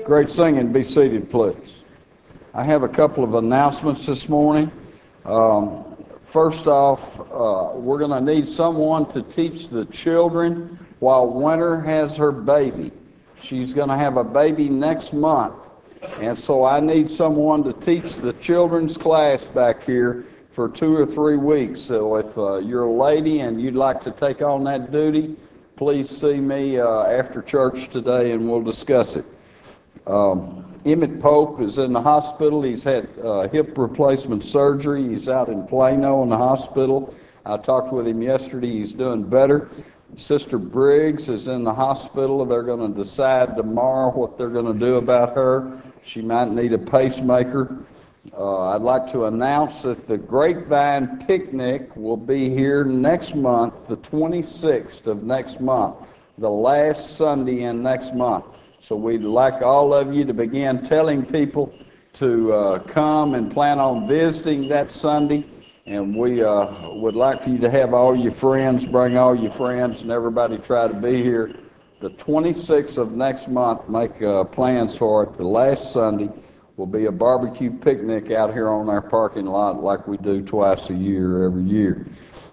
Great singing. Be seated, please. I have a couple of announcements this morning. First off, we're going to need someone to teach the children while Winter has her baby. She's going to have a baby next month, and so I need someone to teach the children's class back here for 2 or 3 weeks. So if you're a lady and you'd like to take on that duty, please see me after church today and we'll discuss it. Emmett Pope is in the hospital. He's had hip replacement surgery. He's out in Plano in the hospital. I talked with him yesterday. He's doing better. Sister Briggs is in the hospital. They're going to decide tomorrow what they're going to do about her. She might need a pacemaker. I'd like to announce that the Grapevine Picnic will be here next month, the 26th of next month, the last Sunday in next month. So we'd like all of you to begin telling people to come and plan on visiting that Sunday. And we would like for you to have all your friends, bring all your friends, and everybody try to be here. The 26th of next month, make plans for it. The last Sunday will be a barbecue picnic out here on our parking lot like we do twice a year, every year.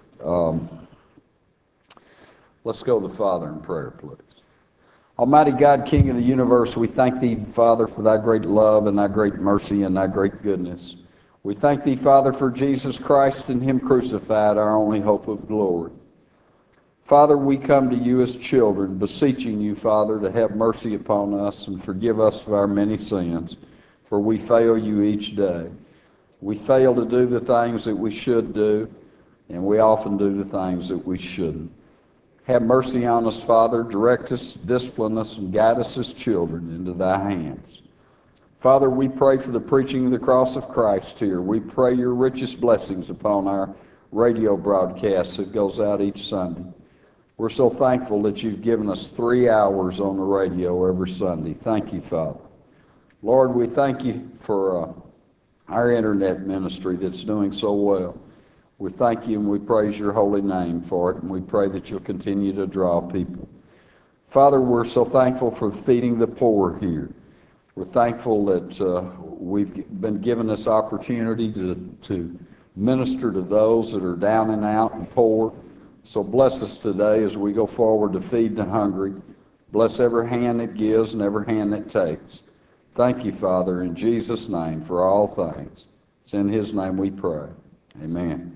Let's go to the Father in prayer, please. Almighty God, King of the universe, we thank Thee, Father, for Thy great love and Thy great mercy and Thy great goodness. We thank Thee, Father, for Jesus Christ and Him crucified, our only hope of glory. Father, we come to You as children, beseeching You, Father, to have mercy upon us and forgive us of our many sins, for we fail You each day. We fail to do the things that we should do, and we often do the things that we shouldn't. Have mercy on us, Father. Direct us, discipline us, and guide us as children into Thy hands. Father, we pray for the preaching of the cross of Christ here. We pray Your richest blessings upon our radio broadcast that goes out each Sunday. We're so thankful that You've given us 3 hours on the radio every Sunday. Thank You, Father. Lord, we thank You for our internet ministry that's doing so well. We thank You and we praise Your holy name for it, and we pray that You'll continue to draw people. Father, we're so thankful for feeding the poor here. We're thankful that we've been given this opportunity to minister to those that are down and out and poor. So bless us today as we go forward to feed the hungry. Bless every hand that gives and every hand that takes. Thank You, Father, in Jesus' name for all things. It's in His name we pray. Amen.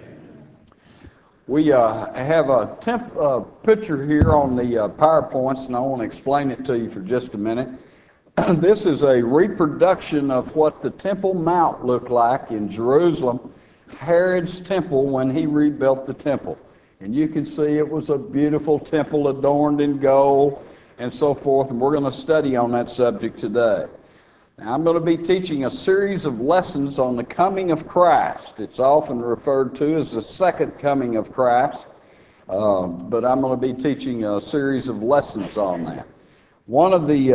We have a picture here on the PowerPoints, and I want to explain it to you for just a minute. This is a reproduction of what the Temple Mount looked like in Jerusalem, Herod's temple when he rebuilt the temple. And you can see it was a beautiful temple adorned in gold and so forth, and we're going to study on that subject today. Now, I'm going to be teaching a series of lessons on the coming of Christ. It's often referred to as the second coming of Christ, but I'm going to be teaching a series of lessons on that. One of the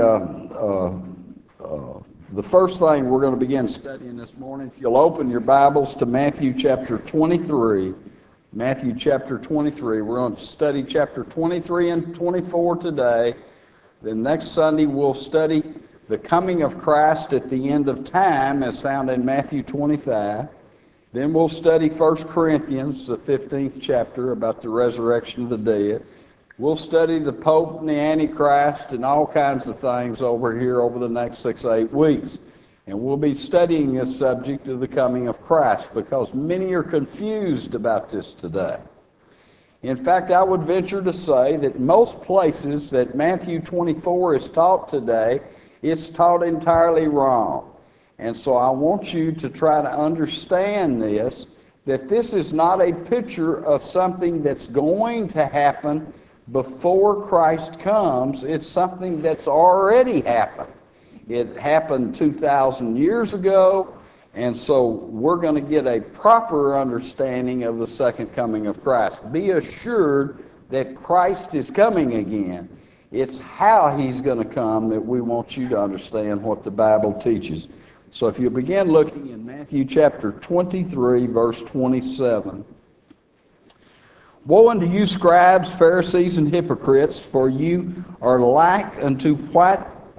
first thing we're going to begin studying this morning, if you'll open your Bibles to Matthew chapter 23. Matthew chapter 23. We're going to study chapter 23 and 24 today. Then next Sunday we'll study the coming of Christ at the end of time as found in Matthew 25. Then we'll study 1 Corinthians, the 15th chapter, about the resurrection of the dead. We'll study the Pope and the Antichrist and all kinds of things over here over the next 6 or 8 weeks. And we'll be studying this subject of the coming of Christ because many are confused about this today. In fact, I would venture to say that most places that Matthew 24 is taught today, it's taught entirely wrong. And so I want you to try to understand this, that this is not a picture of something that's going to happen before Christ comes. It's something that's already happened. It happened 2,000 years ago, and so we're going to get a proper understanding of the second coming of Christ. Be assured that Christ is coming again. It's how He's going to come that we want you to understand what the Bible teaches. So if you begin looking in Matthew chapter 23, verse 27. Woe unto you, scribes, Pharisees, and hypocrites, for you are like unto white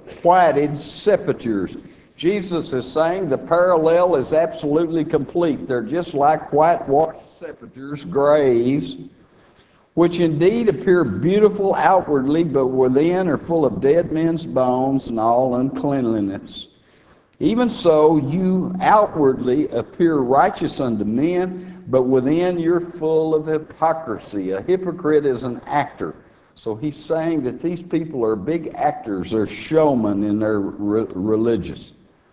whited sepulchres. Jesus is saying the parallel is absolutely complete. They're just like whitewashed sepulchres, graves, which indeed appear beautiful outwardly, but within are full of dead men's bones and all uncleanliness. Even so, you outwardly appear righteous unto men, but within you're full of hypocrisy. A hypocrite is an actor. So he's saying that these people are big actors, they're showmen in their religious.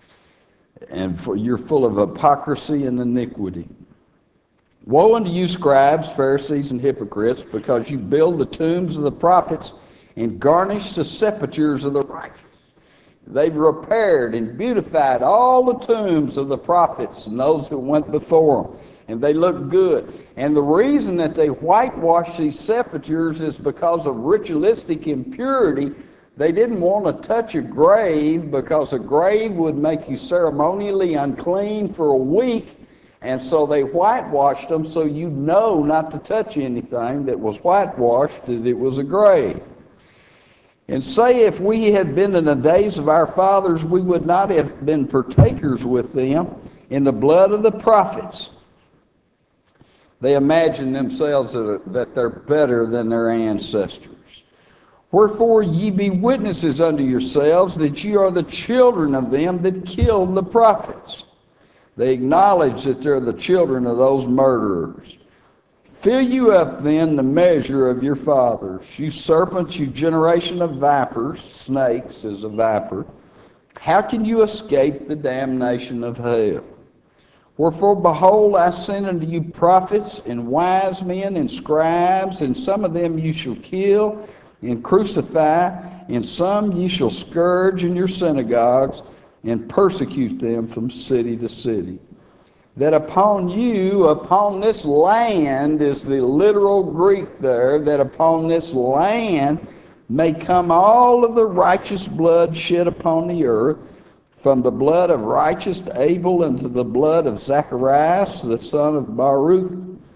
And you're full of hypocrisy and iniquity. Woe unto you, scribes, Pharisees, and hypocrites, because you build the tombs of the prophets and garnish the sepulchres of the righteous. They've repaired and beautified all the tombs of the prophets and those who went before them, and they look good. And the reason that they whitewash these sepulchres is because of ritualistic impurity. They didn't want to touch a grave because a grave would make you ceremonially unclean for a week, and so they whitewashed them so you know not to touch anything that was whitewashed, that it was a grave. And say if we had been in the days of our fathers, we would not have been partakers with them in the blood of the prophets. They imagine themselves that they're better than their ancestors. Wherefore ye be witnesses unto yourselves that ye are the children of them that killed the prophets. They acknowledge that they're the children of those murderers. Fill you up then the measure of your fathers, you serpents, you generation of vipers. Snakes is a viper. How can you escape the damnation of hell? Wherefore, behold, I send unto you prophets and wise men and scribes, and some of them you shall kill and crucify, and some ye shall scourge in your synagogues and persecute them from city to city. That upon you, upon this land, is the literal Greek there, that upon this land may come all of the righteous blood shed upon the earth, from the blood of righteous Abel unto the blood of Zacharias, the son of Baruch,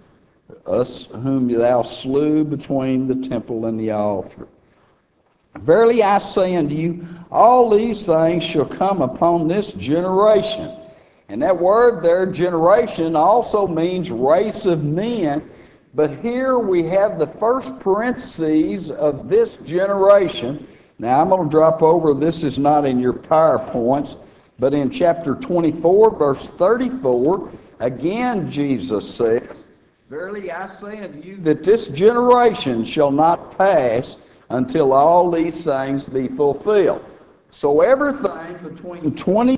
us whom thou slew between the temple and the altar. Verily I say unto you, all these things shall come upon this generation. And that word there, generation, also means race of men. But here we have the first parentheses of this generation. Now I'm going to drop over, this is not in your PowerPoints, but in chapter 24, verse 34, again Jesus says, Verily I say unto you that this generation shall not pass until all these things be fulfilled. So everything between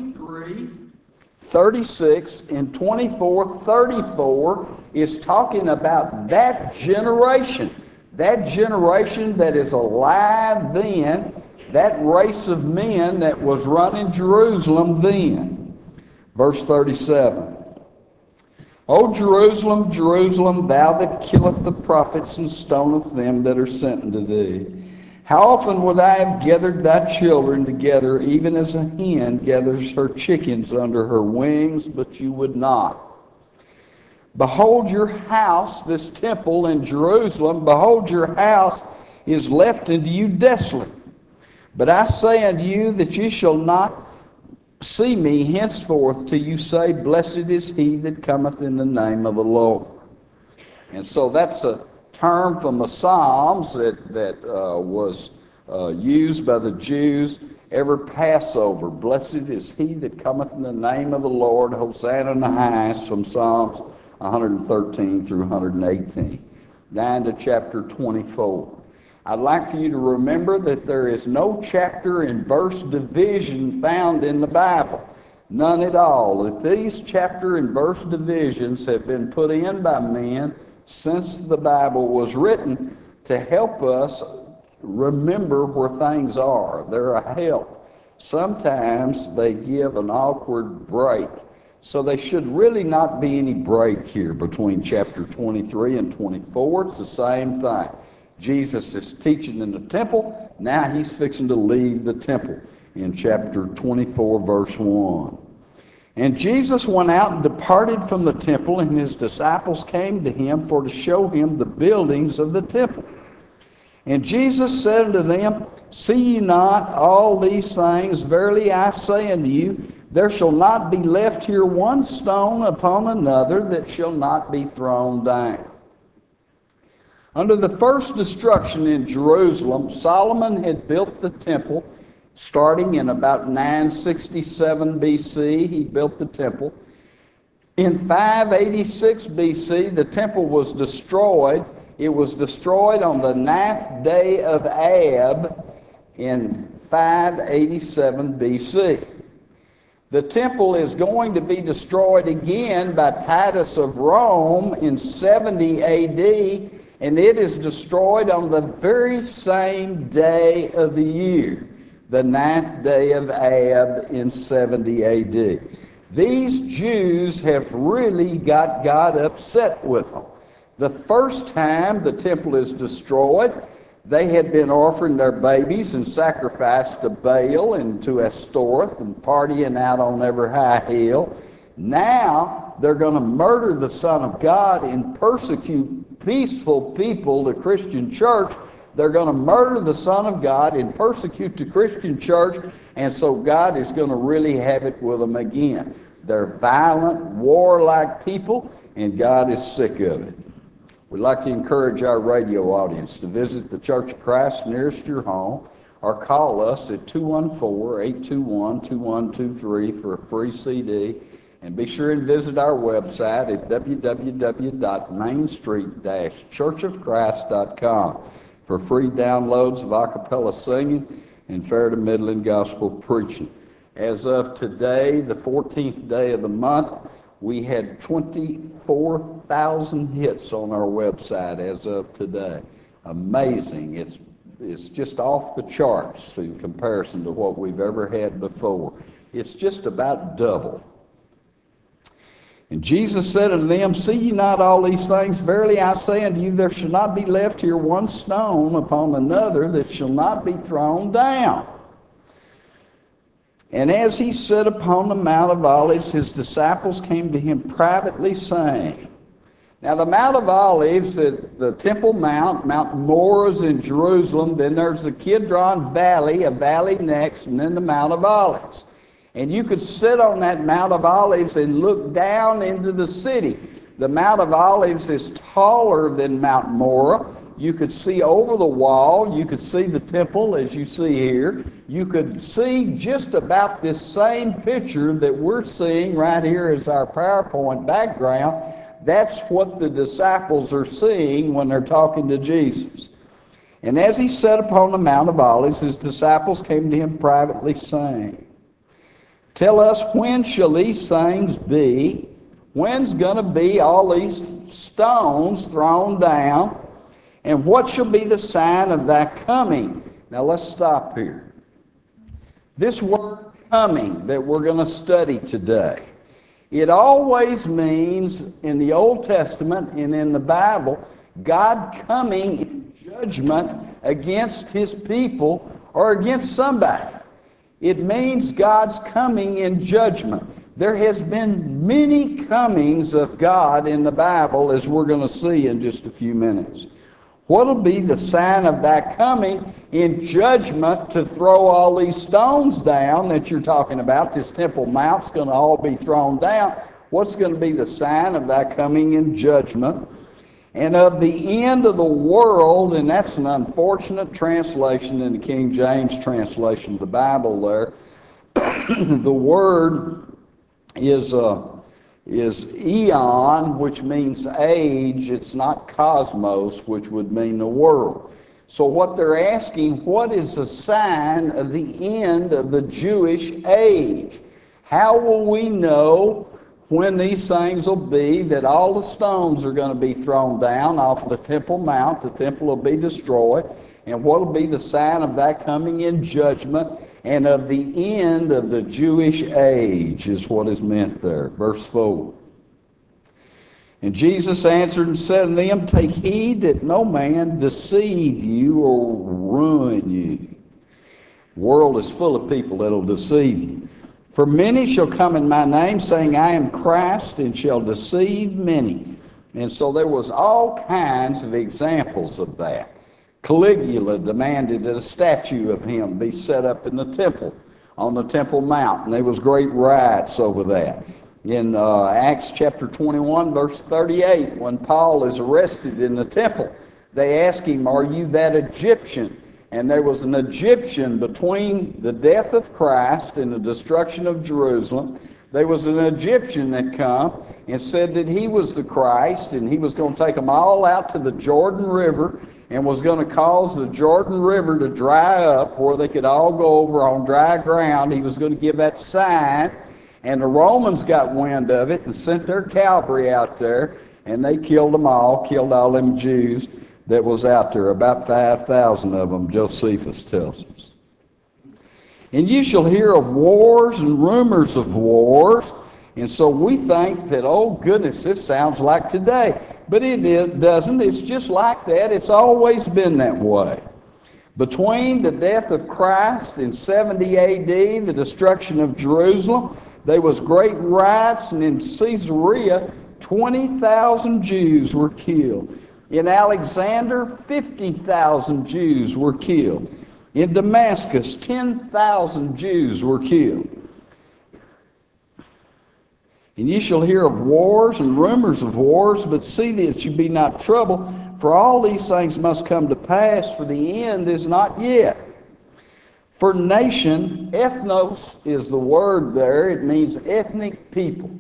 23:36 and 24:34 is talking about that generation that is alive then, that race of men that was running Jerusalem then. Verse 37. O Jerusalem, Jerusalem, thou that killest the prophets and stonest them that are sent unto thee. How often would I have gathered thy children together, even as a hen gathers her chickens under her wings, but you would not. Behold your house, this temple in Jerusalem, behold your house is left unto you desolate. But I say unto you that ye shall not see me henceforth till you say, Blessed is he that cometh in the name of the Lord. And so that's a term from the Psalms that was used by the Jews every Passover. Blessed is he that cometh in the name of the Lord. Hosanna in the highest, from Psalms 113 through 118. Down to chapter 24. I'd like for you to remember that there is no chapter and verse division found in the Bible. None at all. That these chapter and verse divisions have been put in by men since the Bible was written to help us remember where things are. They're a help. Sometimes they give an awkward break. So there should really not be any break here between chapter 23 and 24. It's the same thing. Jesus is teaching in the temple. Now he's fixing to leave the temple in chapter 24, verse 1. And Jesus went out and departed from the temple, and his disciples came to him for to show him the buildings of the temple. And Jesus said unto them, See ye not all these things? Verily I say unto you, there shall not be left here one stone upon another that shall not be thrown down. Under the first destruction in Jerusalem, Solomon had built the temple starting in about 967 BC. He built the temple. In 586 BC, the temple was destroyed. It was destroyed on the 9th day of Ab in 587 BC. The temple is going to be destroyed again by Titus of Rome in 70 AD, and it is destroyed on the very same day of the year, the 9th day of Ab in 70 AD. These Jews have really got God upset with them. The first time the temple is destroyed, they had been offering their babies and sacrifice to Baal and to Ashtoreth and partying out on every high hill. Now they're going to murder the Son of God and persecute peaceful people, the Christian church. They're going to murder the Son of God and persecute the Christian church, and so God is going to really have it with them again. They're violent, warlike people, and God is sick of it. We'd like to encourage our radio audience to visit the Church of Christ nearest your home or call us at 214-821-2123 for a free CD. And be sure and visit our website at www.mainstreet-churchofchrist.com for free downloads of a cappella singing and fair to middling gospel preaching. As of today, the 14th day of the month, we had 24,000 hits on our website as of today. Amazing. It's just off the charts in comparison to what we've ever had before. It's just about double. And Jesus said unto them, See ye not all these things? Verily I say unto you, there shall not be left here one stone upon another that shall not be thrown down. And as he sat upon the Mount of Olives, his disciples came to him privately, saying, Now the Mount of Olives, the Temple Mount, Mount Morah is in Jerusalem, then there's the Kidron Valley, a valley next, and then the Mount of Olives. And you could sit on that Mount of Olives and look down into the city. The Mount of Olives is taller than Mount Morah. You could see over the wall. You could see the temple as you see here. You could see just about this same picture that we're seeing right here as our PowerPoint background. That's what the disciples are seeing when they're talking to Jesus. And as he sat upon the Mount of Olives, his disciples came to him privately, saying, Tell us, when shall these things be? When's going to be all these stones thrown down? And what shall be the sign of thy coming? Now let's stop here. This word coming that we're going to study today, it always means in the Old Testament and in the Bible, God coming in judgment against his people or against somebody. It means God's coming in judgment. There has been many comings of God in the Bible, as we're going to see in just a few minutes. What will be the sign of thy coming in judgment to throw all these stones down that you're talking about? This Temple Mount's going to all be thrown down. What's going to be the sign of thy coming in judgment? And of the end of the world, and that's an unfortunate translation in the King James translation of the Bible there. The word is eon, which means age. It's not cosmos, which would mean the world. So what they're asking, what is the sign of the end of the Jewish age? How will we know when these things will be, that all the stones are going to be thrown down off the Temple Mount, the temple will be destroyed, and what will be the sign of that coming in judgment and of the end of the Jewish age is what is meant there. Verse 4. And Jesus answered and said unto them, Take heed that no man deceive you or ruin you. The world is full of people that will deceive you. For many shall come in my name, saying, I am Christ, and shall deceive many. And so there was all kinds of examples of that. Caligula demanded that a statue of him be set up in the temple, on the Temple Mount, and there was great riots over that. In Acts chapter 21, verse 38, when Paul is arrested in the temple, they ask him, "Are you that Egyptian?" And there was an Egyptian between the death of Christ and the destruction of Jerusalem. There was an Egyptian that come and said that he was the Christ, and he was going to take them all out to the Jordan River and was going to cause the Jordan River to dry up where they could all go over on dry ground. He was going to give that sign, and the Romans got wind of it and sent their cavalry out there, and they killed them all, killed all them Jews that was out there, about 5,000 of them, Josephus tells us. And you shall hear of wars and rumors of wars. And so we think that, oh goodness, this sounds like today. But it doesn't. It's just like that. It's always been that way. Between the death of Christ in 70 A.D., the destruction of Jerusalem, there was great riots, and in Caesarea, 20,000 Jews were killed. In Alexander, 50,000 Jews were killed. In Damascus, 10,000 Jews were killed. And ye shall hear of wars and rumors of wars, but see that you be not troubled, for all these things must come to pass, for the end is not yet. For nation, ethnos is the word there. It means ethnic people.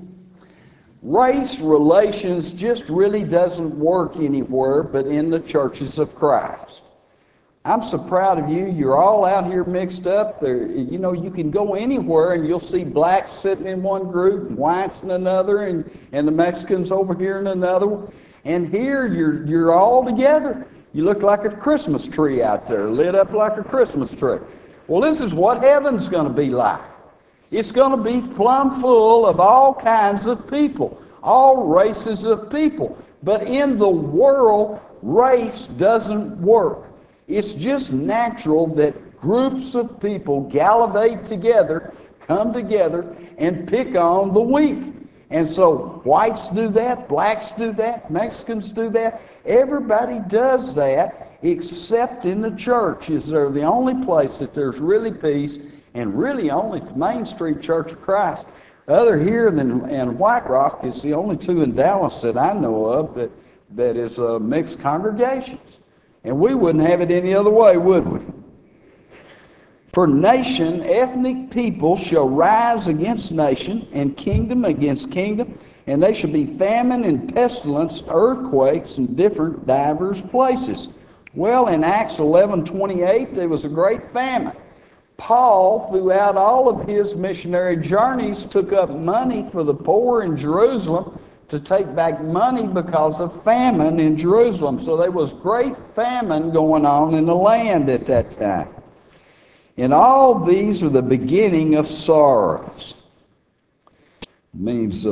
Race relations just really doesn't work anywhere but in the churches of Christ. I'm so proud of you. You're all out here mixed up. You know, you can go anywhere and you'll see blacks sitting in one group and whites in another, and the Mexicans over here in another one. And here you're all together. You look like a Christmas tree out there, lit up like a Christmas tree. Well, this is what heaven's going to be like. It's going to be plumb full of all kinds of people, all races of people. But in the world, race doesn't work. It's just natural that groups of people gallivate together, come together, and pick on the weak. And so whites do that, blacks do that, Mexicans do that. Everybody does that except in the church. Is there the only place that there's really peace, and really only the Main Street Church of Christ. Other here and White Rock is the only two in Dallas that I know of that is mixed congregations. And we wouldn't have it any other way, would we? For nation, ethnic people shall rise against nation, and kingdom against kingdom, and they shall be famine and pestilence, earthquakes in different divers places. Well, in Acts 11:28, there was a great famine. Paul, throughout all of his missionary journeys, took up money for the poor in Jerusalem to take back money because of famine in Jerusalem. So there was great famine going on in the land at that time. And all these are the beginning of sorrows. It means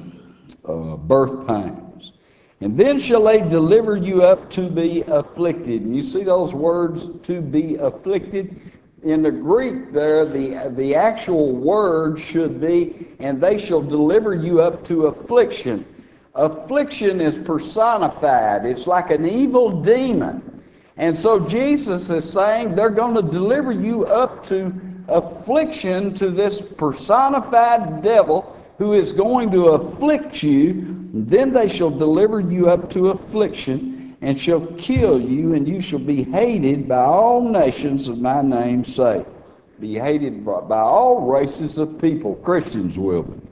birth pangs. And then shall they deliver you up to be afflicted. And you see those words, to be afflicted? In the Greek there, the actual word should be, and they shall deliver you up to affliction. Affliction is personified. It's like an evil demon. And so Jesus is saying they're going to deliver you up to affliction, to this personified devil who is going to afflict you. Then they shall deliver you up to affliction, and shall kill you, and you shall be hated by all nations of my name's sake. Be hated by all races of people. Christians will be.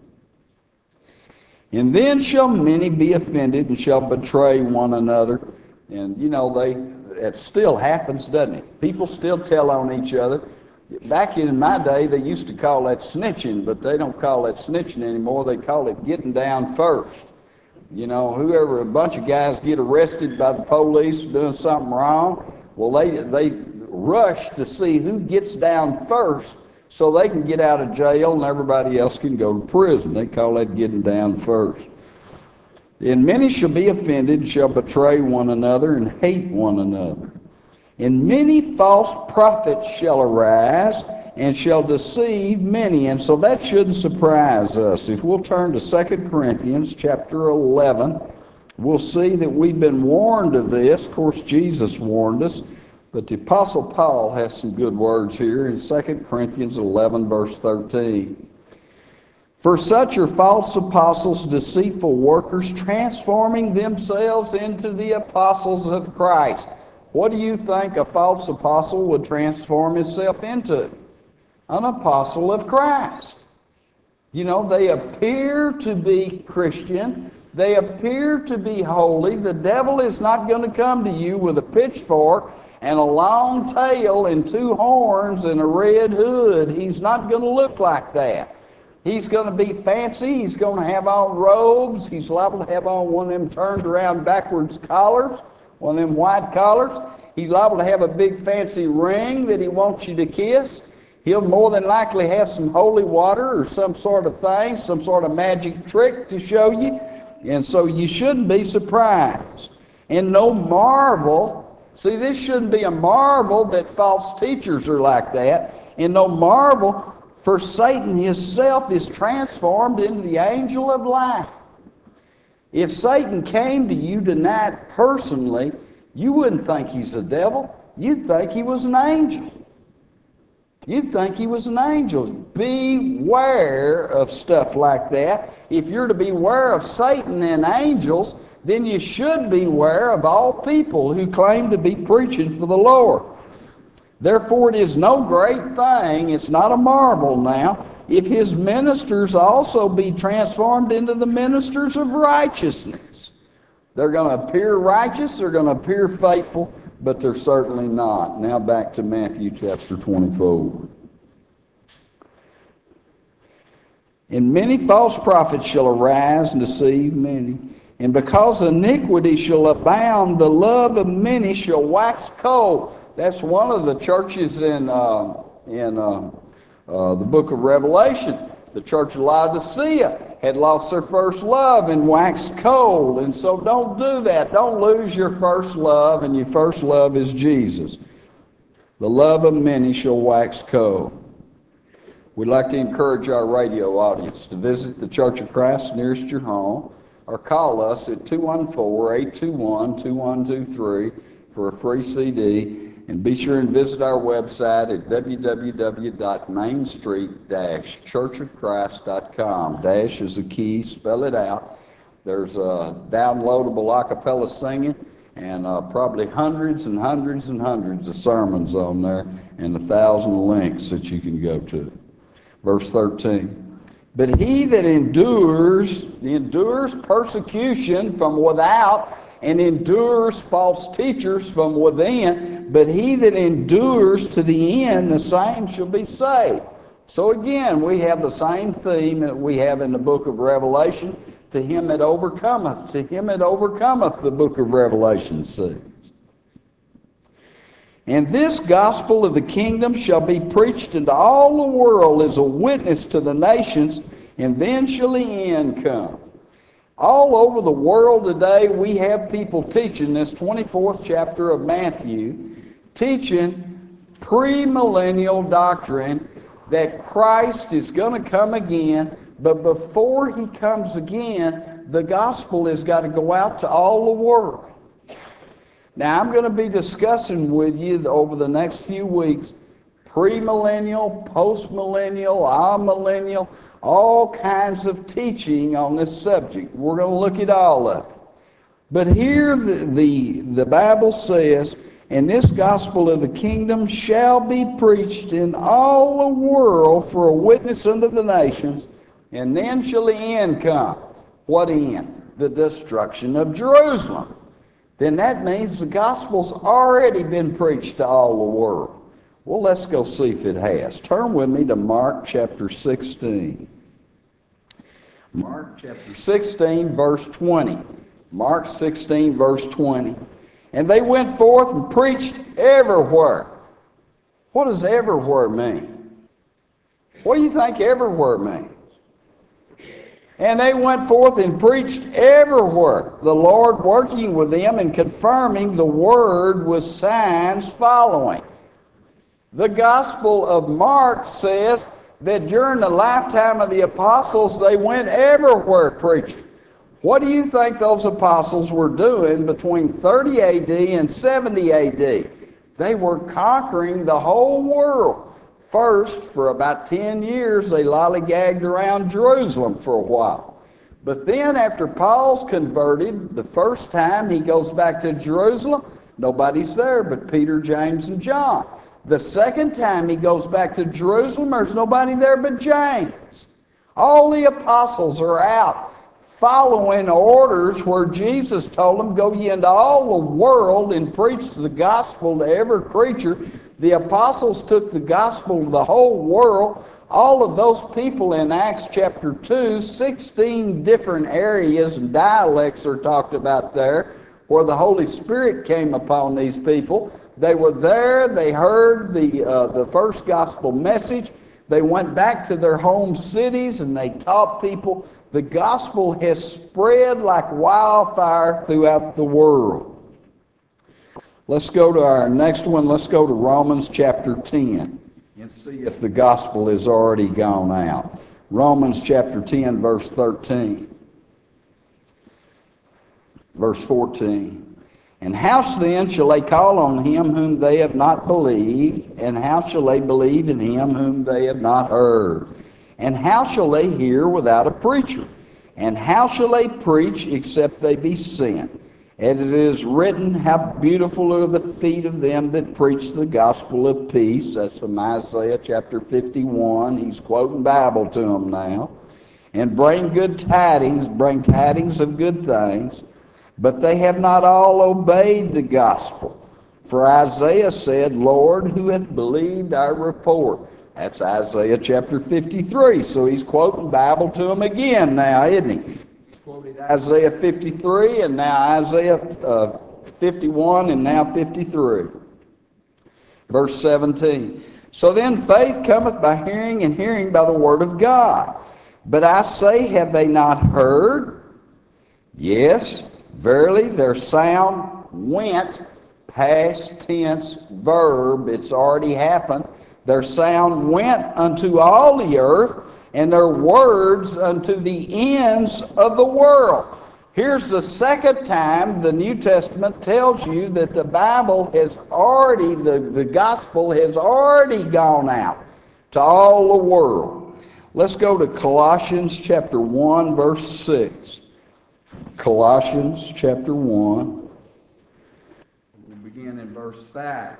And then shall many be offended, and shall betray one another. And you know, it still happens, doesn't it? People still tell on each other. Back in my day, they used to call that snitching, but they don't call that snitching anymore. They call it getting down first. You know, a bunch of guys get arrested by the police for doing something wrong, well, they rush to see who gets down first so they can get out of jail and everybody else can go to prison. They call that getting down first. And many shall be offended, shall betray one another, and hate one another. And many false prophets shall arise, and shall deceive many. And so that shouldn't surprise us. If we'll turn to 2 Corinthians chapter 11, we'll see that we've been warned of this. Of course, Jesus warned us. But the Apostle Paul has some good words here in 2 Corinthians 11, verse 13. For such are false apostles, deceitful workers, transforming themselves into the apostles of Christ. What do you think a false apostle would transform himself into? An apostle of Christ. You know, they appear to be Christian. They appear to be holy. The devil is not going to come to you with a pitchfork and a long tail and two horns and a red hood. He's not going to look like that. He's going to be fancy. He's going to have on robes. He's liable to have on one of them turned around backwards collars, one of them white collars. He's liable to have a big fancy ring that he wants you to kiss. He'll more than likely have some holy water or some sort of thing, some sort of magic trick to show you. And so you shouldn't be surprised. And no marvel, see, this shouldn't be a marvel that false teachers are like that. And no marvel, for Satan himself is transformed into the angel of light. If Satan came to you tonight personally, you wouldn't think he's a devil. You'd think he was an angel. You'd think he was an angel. Beware of stuff like that. If you're to beware of Satan and angels, then you should beware of all people who claim to be preaching for the Lord. Therefore, it is no great thing, it's not a marvel now, if his ministers also be transformed into the ministers of righteousness. They're going to appear righteous, they're going to appear faithful, but they're certainly not. Now back to Matthew chapter 24. And many false prophets shall arise and deceive many. And because iniquity shall abound, the love of many shall wax cold. That's one of the churches in the book of Revelation. The church of Laodicea had lost their first love and waxed cold. And so don't do that. Don't lose your first love, and your first love is Jesus. The love of many shall wax cold. We'd like to encourage our radio audience to visit the Church of Christ nearest your home, or call us at 214-821-2123 for a free CD. And be sure and visit our website at www.mainstreet-churchofchrist.com. Dash is a key, spell it out. There's a downloadable a cappella singing and probably hundreds and hundreds and hundreds of sermons on there and 1,000 links that you can go to. Verse 13. But he that endures persecution from without and endures false teachers from within, but he that endures to the end, the same shall be saved. So again, we have the same theme that we have in the book of Revelation. To him that overcometh, the book of Revelation says. And this gospel of the kingdom shall be preached into all the world as a witness to the nations, and then shall the end come. All over the world today, we have people teaching this 24th chapter of Matthew, teaching premillennial doctrine that Christ is going to come again, but before he comes again, the gospel has got to go out to all the world. Now, I'm going to be discussing with you over the next few weeks premillennial, postmillennial, amillennial, all kinds of teaching on this subject. We're going to look at all of it. But here the Bible says, and this gospel of the kingdom shall be preached in all the world for a witness unto the nations, and then shall the end come. What end? The destruction of Jerusalem. Then that means the gospel's already been preached to all the world. Well, let's go see if it has. Turn with me to Mark chapter 16. Mark chapter 16, verse 20. Mark 16, verse 20. And they went forth and preached everywhere. What does everywhere mean? What do you think everywhere means? And they went forth and preached everywhere, the Lord working with them and confirming the word with signs following. The Gospel of Mark says that during the lifetime of the apostles, they went everywhere preaching. What do you think those apostles were doing between 30 AD and 70 AD? They were conquering the whole world. First, for about 10 years, they lollygagged around Jerusalem for a while. But then after Paul's converted, the first time he goes back to Jerusalem, nobody's there but Peter, James, and John. The second time he goes back to Jerusalem, there's nobody there but James. All the apostles are out following orders where Jesus told them, go ye into all the world and preach the gospel to every creature. The apostles took the gospel to the whole world. All of those people in Acts chapter 2, 16 different areas and dialects are talked about there where the Holy Spirit came upon these people. They were there, they heard the first gospel message. They went back to their home cities and they taught people. The gospel has spread like wildfire throughout the world. Let's go to our next one. Let's go to Romans chapter 10 and see if the gospel has already gone out. Romans chapter 10, verse 13. Verse 14. And how then shall they call on him whom they have not believed? And how shall they believe in him whom they have not heard? And how shall they hear without a preacher? And how shall they preach except they be sent? As it is written, how beautiful are the feet of them that preach the gospel of peace. That's from Isaiah chapter 51. He's quoting Bible to them now. And bring tidings of good things. But they have not all obeyed the gospel. For Isaiah said, Lord, who hath believed our report? That's Isaiah chapter 53. So he's quoting Bible to them again now, isn't he? He's quoted Isaiah 53 and now Isaiah 51 and now 53. Verse 17. So then faith cometh by hearing, and hearing by the word of God. But I say, have they not heard? Yes. Verily, their sound went, past tense verb, it's already happened. Their sound went unto all the earth, and their words unto the ends of the world. Here's the second time the New Testament tells you that the Bible has already, the gospel has already gone out to all the world. Let's go to Colossians chapter 1, verse 6. Colossians chapter 1. We'll begin in verse 5.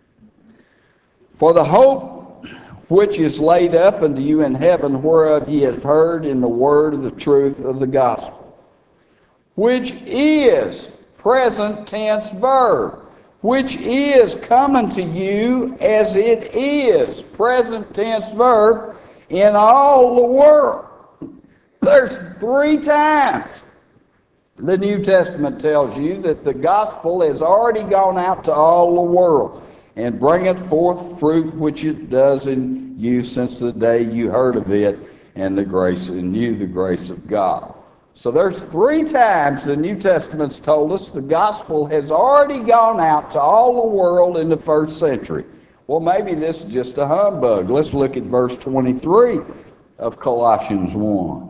For the hope which is laid up unto you in heaven, whereof ye have heard in the word of the truth of the gospel, which is present tense verb, which is coming to you as it is present tense verb in all the world. There's 3 times the New Testament tells you that the gospel has already gone out to all the world, and bringeth forth fruit which it does in you since the day you heard of it, and the grace in you, the grace of God. So there's 3 times the New Testament's told us the gospel has already gone out to all the world in the first century. Well, maybe this is just a humbug. Let's look at verse 23 of Colossians 1.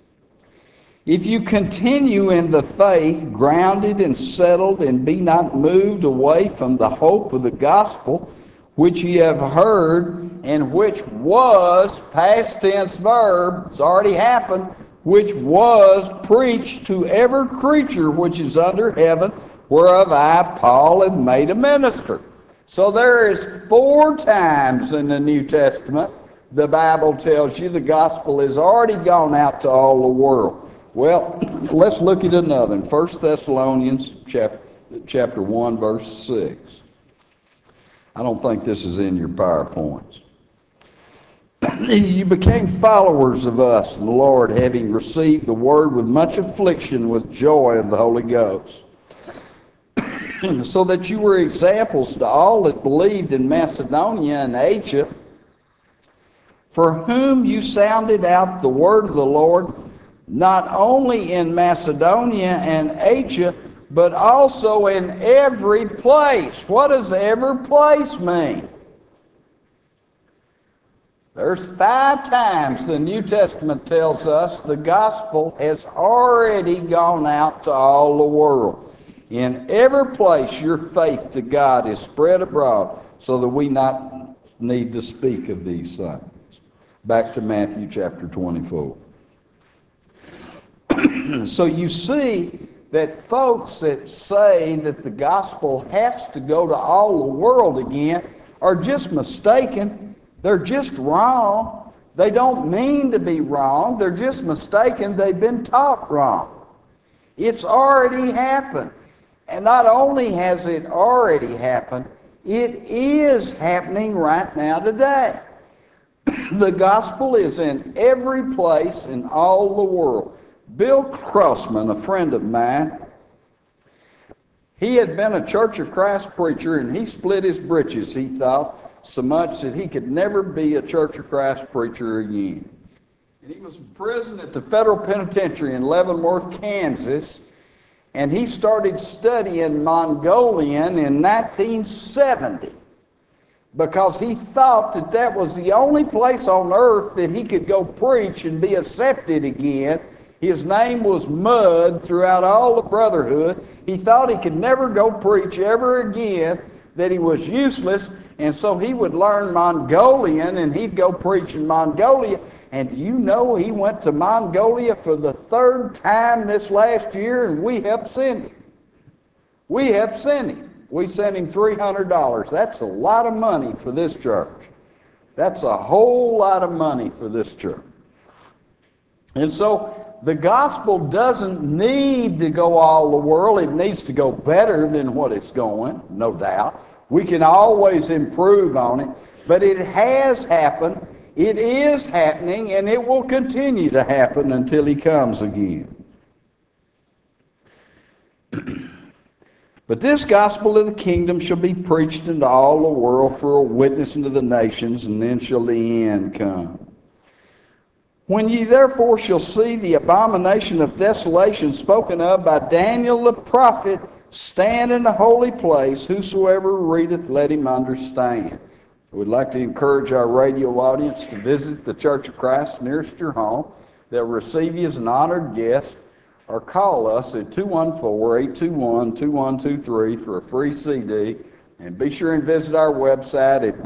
If you continue in the faith, grounded and settled, and be not moved away from the hope of the gospel, which ye have heard, and which was, past tense verb, it's already happened, which was preached to every creature which is under heaven, whereof I, Paul, am made a minister. So there is 4 times in the New Testament the Bible tells you the gospel has already gone out to all the world. Well, let's look at another. In 1 Thessalonians chapter 1, verse 6. I don't think this is in your PowerPoints. You became followers of us in the Lord, having received the word with much affliction with joy of the Holy Ghost, so that you were examples to all that believed in Macedonia and Asia, for whom you sounded out the word of the Lord, not only in Macedonia and Asia, but also in every place. What does every place mean? There's 5 times the New Testament tells us the gospel has already gone out to all the world. In every place your faith to God is spread abroad, so that we not need to speak of these things. Back to Matthew chapter 24. So you see that folks that say that the gospel has to go to all the world again are just mistaken. They're just wrong. They don't mean to be wrong. They're just mistaken. They've been taught wrong. It's already happened. And not only has it already happened, it is happening right now today. The gospel is in every place in all the world. Bill Crossman, a friend of mine, he had been a Church of Christ preacher, and he split his britches, he thought, so much that he could never be a Church of Christ preacher again. And he was in prison at the federal penitentiary in Leavenworth, Kansas, and he started studying Mongolian in 1970 because he thought that that was the only place on earth that he could go preach and be accepted again. His name was Mud throughout all the brotherhood. He thought he could never go preach ever again, that he was useless, and so he would learn Mongolian and he'd go preach in Mongolia. And you know, he went to Mongolia for the third time this last year, and we helped send him. We helped send him. We sent him $300. That's a lot of money for this church. That's a whole lot of money for this church. And so the gospel doesn't need to go all the world. It needs to go better than what it's going, no doubt. We can always improve on it, but it has happened. It is happening, and it will continue to happen until he comes again. But this gospel of the kingdom shall be preached into all the world for a witness unto the nations, and then shall the end come. When ye therefore shall see the abomination of desolation spoken of by Daniel the prophet stand in the holy place, whosoever readeth, let him understand. We'd like to encourage our radio audience to visit the Church of Christ nearest your home. They'll receive you as an honored guest, or call us at 214-821-2123 for a free CD. And be sure and visit our website at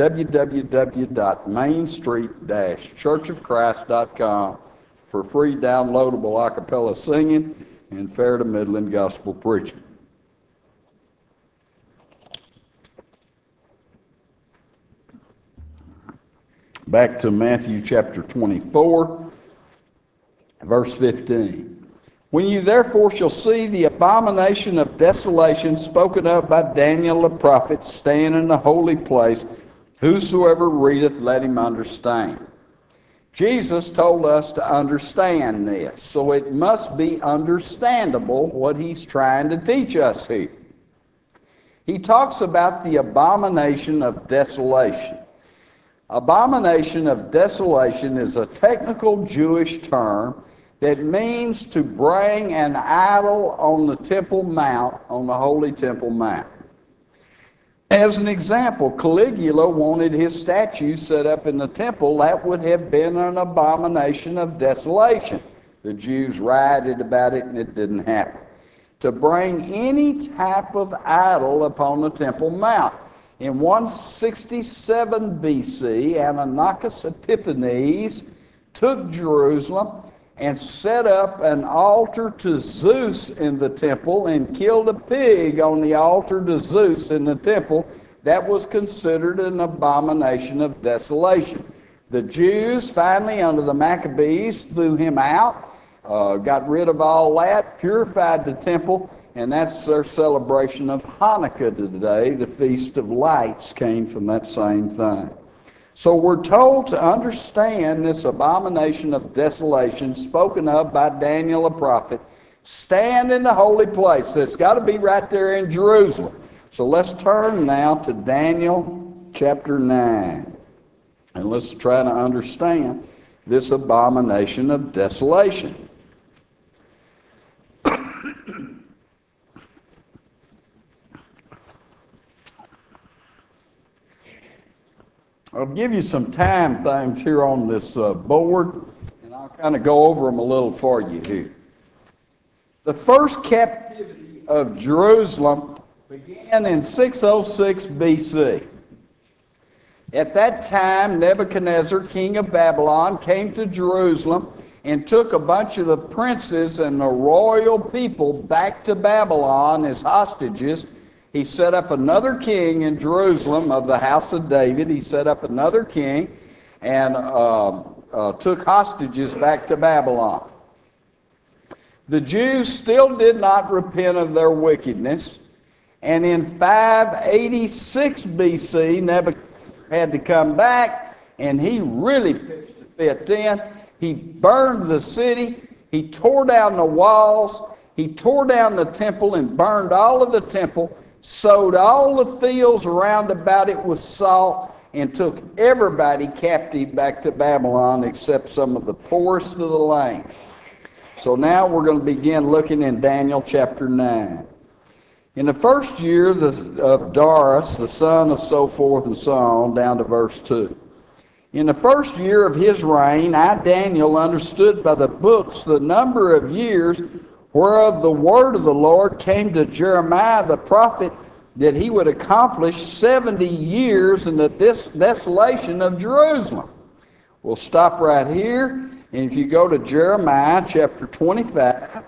www.mainstreet-churchofchrist.com for free downloadable a cappella singing and fair to middling gospel preaching. Back to Matthew chapter 24, verse 15. When you therefore shall see the abomination of desolation spoken of by Daniel the prophet stand in the holy place, whosoever readeth, let him understand. Jesus told us to understand this, so it must be understandable what he's trying to teach us here. He talks about the abomination of desolation. Abomination of desolation is a technical Jewish term that means to bring an idol on the Temple Mount, on the Holy Temple Mount. As an example, Caligula wanted his statue set up in the temple. That would have been an abomination of desolation. The Jews rioted about it and it didn't happen. To bring any type of idol upon the Temple Mount. In 167 BC, Antiochus Epiphanes took Jerusalem and set up an altar to Zeus in the temple and killed a pig on the altar to Zeus in the temple. That was considered an abomination of desolation. The Jews finally, under the Maccabees, threw him out, got rid of all that, purified the temple, and that's their celebration of Hanukkah today. The Feast of Lights came from that same thing. So we're told to understand this abomination of desolation spoken of by Daniel the prophet. Stand in the holy place. So it's got to be right there in Jerusalem. So let's turn now to Daniel chapter 9. And let's try to understand this abomination of desolation. I'll give you some time things here on this board, and I'll kind of go over them a little for you here. The first captivity of Jerusalem began in 606 BC. At that time, Nebuchadnezzar, king of Babylon, came to Jerusalem and took a bunch of the princes and the royal people back to Babylon as hostages. He set up another king in Jerusalem of the house of David. He set up another king and took hostages back to Babylon. The Jews still did not repent of their wickedness, and in 586 BC, Nebuchadnezzar had to come back, and he really pitched a fit then. He burned the city, he tore down the walls, he tore down the temple and burned all of the temple, sowed all the fields around about it with salt, and took everybody captive back to Babylon except some of the poorest of the land. So now we're going to begin looking in Daniel chapter 9. In the first year of Darius, the son of so forth and so on, down to verse 2. In the first year of his reign, I, Daniel, understood by the books the number of years whereof the word of the Lord came to Jeremiah the prophet, that he would accomplish 70 years in the desolation of Jerusalem. We'll stop right here, and if you go to Jeremiah chapter 25,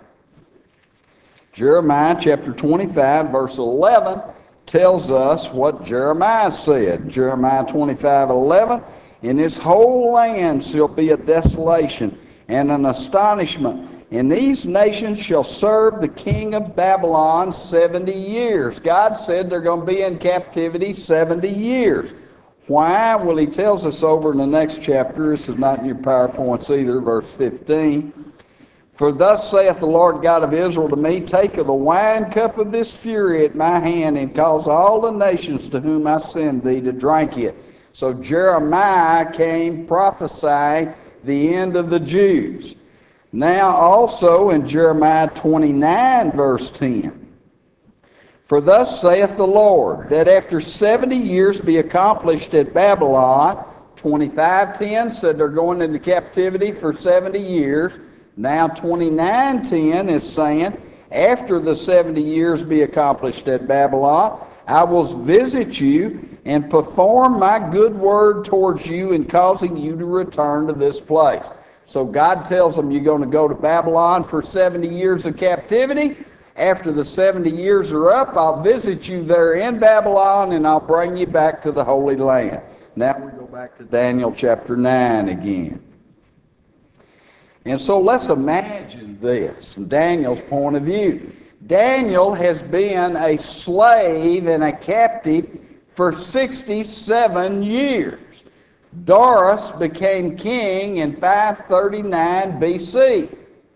Jeremiah chapter 25, verse 11, tells us what Jeremiah said. Jeremiah 25:11, "And this whole land shall be a desolation and an astonishment, and these nations shall serve the king of Babylon 70 years. God said they're going to be in captivity 70 years. Why? Well, he tells us over in the next chapter. This is not in your PowerPoints either, verse 15. "For thus saith the Lord God of Israel to me, take of the wine cup of this fury at my hand, and cause all the nations to whom I send thee to drink it." So Jeremiah came prophesying the end of the Jews. Now also in Jeremiah 29, verse 10. "For thus saith the Lord, that after 70 years be accomplished at Babylon," 25:10 said they're going into captivity for 70 years. Now 29:10 is saying, after the 70 years be accomplished at Babylon, "I will visit you and perform my good word towards you in causing you to return to this place." So God tells them, you're going to go to Babylon for 70 years of captivity. After the 70 years are up, I'll visit you there in Babylon, and I'll bring you back to the Holy Land. Now we go back to Daniel chapter 9 again. And so let's imagine this from Daniel's point of view. Daniel has been a slave and a captive for 67 years. Darius became king in 539 BC.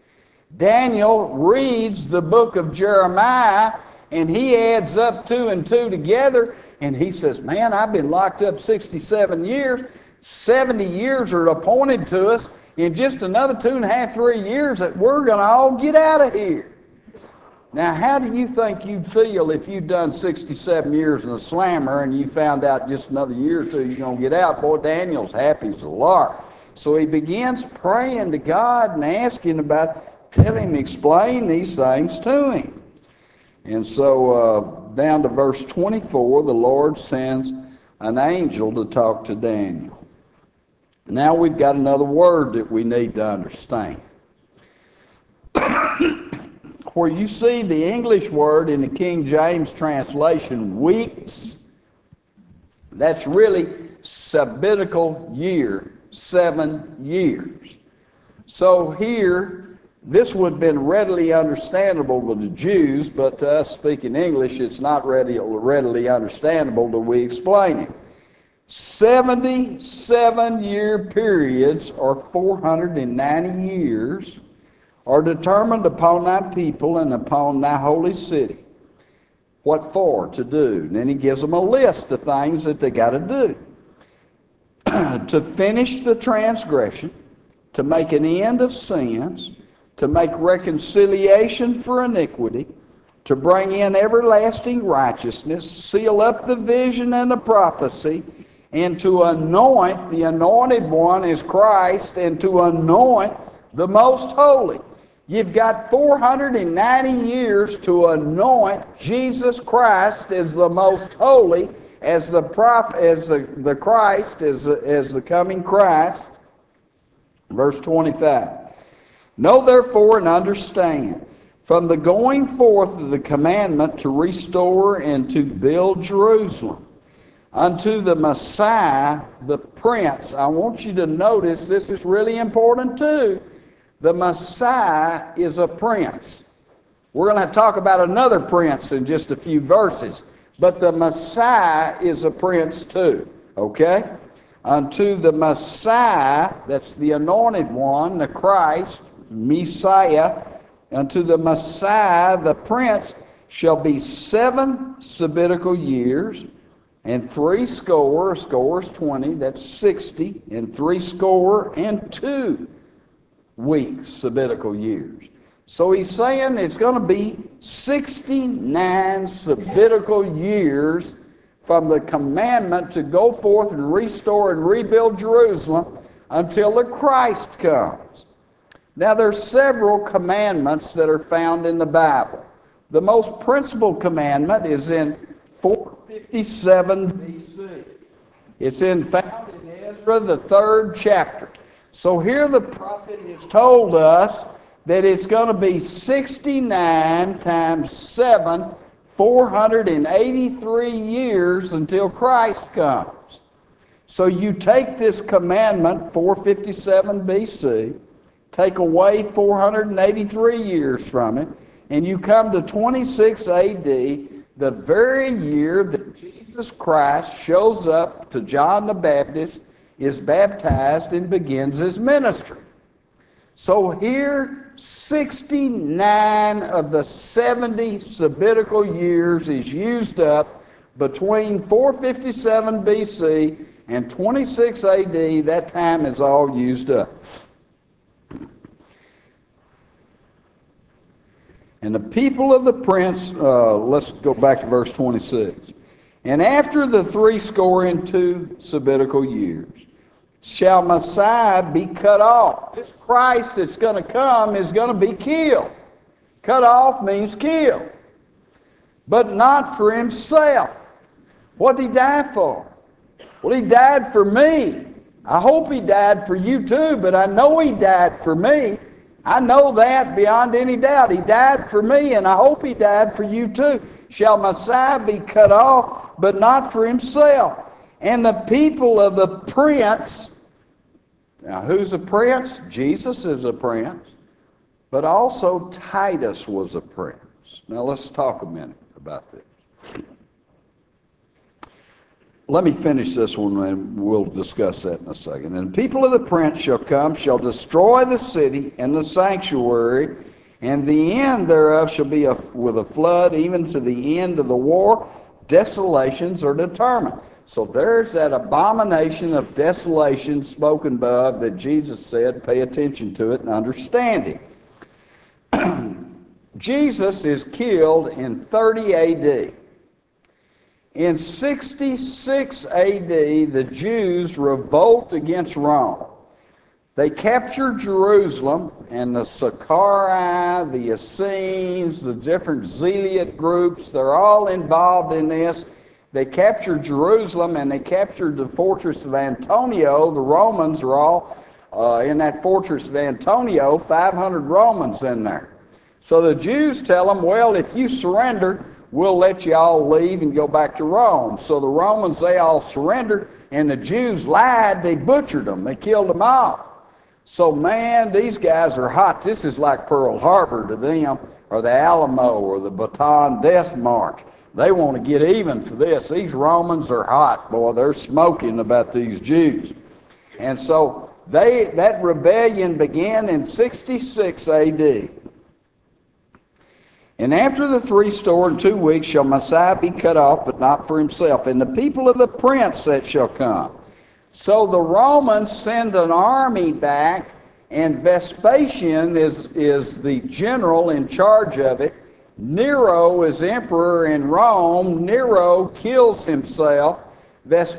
Daniel reads the book of Jeremiah, and he adds up 2 and 2 together, and he says, man, I've been locked up 67 years. 70 years are appointed to us. In just another 2.5, 3 years that we're going to all get out of here. Now, how do you think you'd feel if you'd done 67 years in a slammer and you found out just another year or two you're going to get out? Boy, Daniel's happy as a lark. So he begins praying to God and asking about, tell him, explain these things to him. And so down to verse 24, the Lord sends an angel to talk to Daniel. Now we've got another word that we need to understand. Where you see the English word in the King James translation, weeks, that's really sabbatical year, 7 years. So here, this would have been readily understandable to the Jews, but to us speaking English, it's not readily understandable till we explain it. 77-year periods, or 490 years, are determined upon thy people and upon thy holy city. What for? To do. And then he gives them a list of things that they got to do. To finish the transgression, to make an end of sins, to make reconciliation for iniquity, to bring in everlasting righteousness, seal up the vision and the prophecy, and to anoint, the anointed one is Christ, and to anoint the most holy. You've got 490 years to anoint Jesus Christ as the most holy, as the prophet, as the Christ, as the coming Christ. Verse 25. Know therefore and understand, from the going forth of the commandment to restore and to build Jerusalem, unto the Messiah, the Prince. I want you to notice, this is really important too. The Messiah is a prince. We're going to talk about another prince in just a few verses, but the Messiah is a prince too, okay? Unto the Messiah, that's the anointed one, the Christ, Messiah, unto the Messiah, the Prince, shall be 7 sabbatical years, and 3 score, score is 20, that's 60, and 3 score and 2 weeks, sabbatical years. So he's saying it's going to be 69 sabbatical years from the commandment to go forth and restore and rebuild Jerusalem until the Christ comes. Now there's several commandments that are found in the Bible. The most principal commandment is in 457 BC. It's found in Ezra, the 3rd chapter. So here the prophet has told us that it's going to be 69 times 7, 483 years until Christ comes. So you take this commandment, 457 BC, take away 483 years from it, and you come to 26 AD, the very year that Jesus Christ shows up to John the Baptist, is baptized, and begins his ministry. So here, 69 of the 70 sabbatical years is used up between 457 BC and 26 AD. That time is all used up. And the people of the prince, let's go back to verse 26. And after the 62 sabbatical years, shall Messiah be cut off. This Christ that's going to come is going to be killed. Cut off means killed. But not for himself. What did he die for? Well, he died for me. I hope he died for you too, but I know he died for me. I know that beyond any doubt. He died for me, and I hope he died for you too. Shall Messiah be cut off, but not for himself? And the people of the prince, now who's a prince? Jesus is a prince, but also Titus was a prince. Now let's talk a minute about this. Let me finish this one and we'll discuss that in a second. And the people of the prince shall come, shall destroy the city and the sanctuary, and the end thereof shall be with a flood, even to the end of the war. Desolations are determined. So there's that abomination of desolation spoken of that Jesus said, pay attention to it and understand it. Jesus is killed in 30 AD. In 66 AD, the Jews revolt against Rome. They captured Jerusalem, and the Sicarii, the Essenes, the different Zealot groups, they're all involved in this. They captured Jerusalem, and they captured the fortress of Antonia. The Romans are all in that fortress of Antonia, 500 Romans in there. So the Jews tell them, well, if you surrender, we'll let you all leave and go back to Rome. So the Romans, they all surrendered, and the Jews lied. They butchered them. They killed them all. So, man, these guys are hot. This is like Pearl Harbor to them, or the Alamo, or the Bataan Death March. They want to get even for this. These Romans are hot, boy. They're smoking about these Jews. And so that rebellion began in 66 AD. And after the 62 weeks shall Messiah be cut off, but not for himself. And the people of the prince that shall come. So the Romans send an army back, and Vespasian is the general in charge of it. Nero is emperor in Rome. Nero kills himself.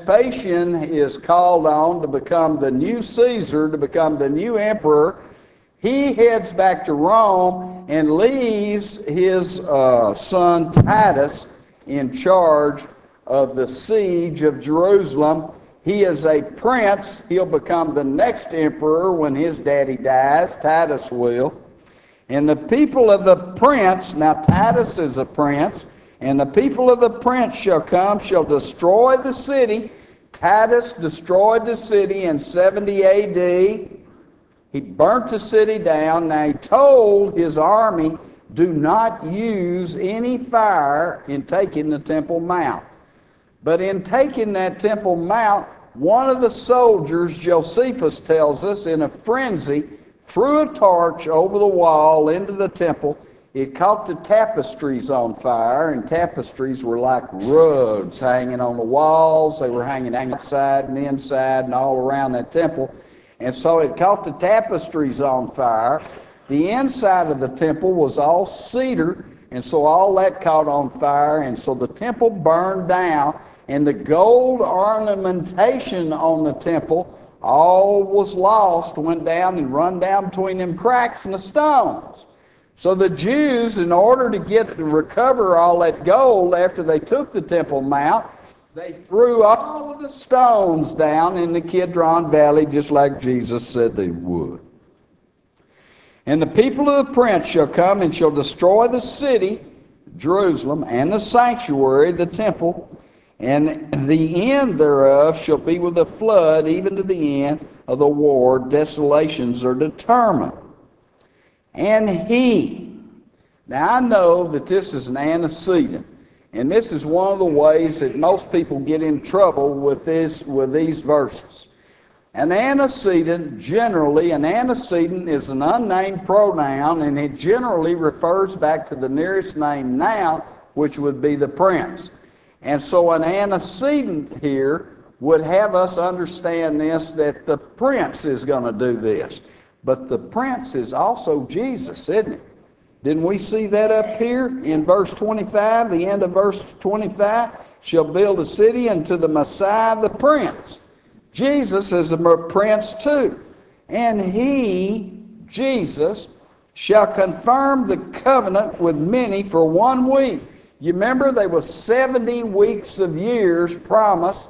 Vespasian is called on to become the new Caesar, to become the new emperor. he heads back to Rome and leaves his son Titus in charge of the siege of Jerusalem. He is a prince. He'll become the next emperor when his daddy dies. Titus will. And the people of the prince, now Titus is a prince, and the people of the prince shall come, shall destroy the city. Titus destroyed the city in 70 A.D. He burnt the city down. Now he told his army, do not use any fire in taking the Temple Mount. But in taking that Temple Mount, one of the soldiers, Josephus tells us, in a frenzy, threw a torch over the wall into the temple. It caught the tapestries on fire, and tapestries were like rugs hanging on the walls. They were hanging outside and inside and all around that temple. And so it caught the tapestries on fire. The inside of the temple was all cedar, and so all that caught on fire, and so the temple burned down, and the gold ornamentation on the temple all was lost, went down and run down between them cracks in the stones. So the Jews, in order to recover all that gold after they took the Temple Mount, they threw all of the stones down in the Kidron Valley, just like Jesus said they would. And the people of the prince shall come and shall destroy the city, Jerusalem, and the sanctuary, the temple, and the end thereof shall be with a flood, even to the end of the war. Desolations are determined. And he, now I know that this is an antecedent, and this is one of the ways that most people get in trouble with these verses. An antecedent is an unnamed pronoun, and it generally refers back to the nearest named noun, which would be the prince. And so an antecedent here would have us understand this, that the prince is going to do this. But the prince is also Jesus, isn't it? Didn't we see that up here in verse 25, the end of verse 25? Shall build a city unto the Messiah, the prince. Jesus is a prince too. And he, Jesus, shall confirm the covenant with many for 1 week. You remember there was 70 weeks of years promised.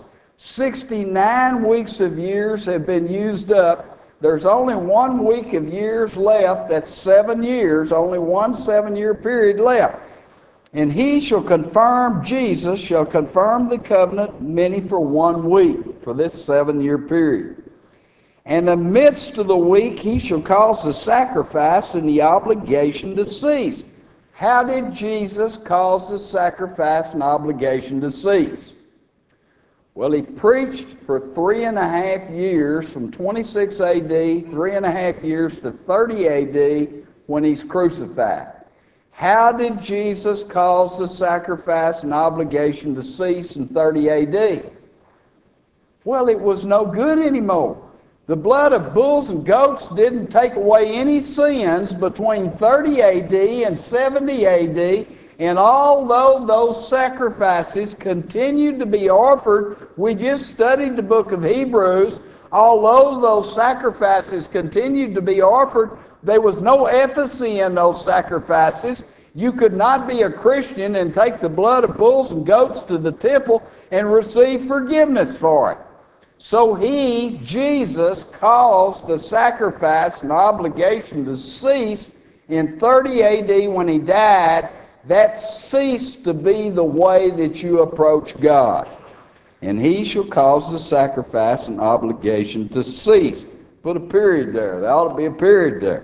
69 weeks of years have been used up. There's only 1 week of years left. That's 7 years. Only one 7-year period left. And he shall confirm, Jesus shall confirm the covenant many for 1 week, for this 7-year period. And in the midst of the week he shall cause the sacrifice and the obligation to cease. How did Jesus cause the sacrifice and obligation to cease? Well, he preached for 3.5 years, from 26 AD, 3.5 years to 30 AD, when he's crucified. How did Jesus cause the sacrifice and obligation to cease in 30 AD? Well, it was no good anymore. The blood of bulls and goats didn't take away any sins between 30 AD and 70 AD, and although those sacrifices continued to be offered, we just studied the book of Hebrews, although those sacrifices continued to be offered, there was no efficacy in those sacrifices. You could not be a Christian and take the blood of bulls and goats to the temple and receive forgiveness for it. So he, Jesus, caused the sacrifice and obligation to cease in 30 AD when he died. That ceased to be the way that you approach God. And he shall cause the sacrifice and obligation to cease. Put a period there. There ought to be a period there.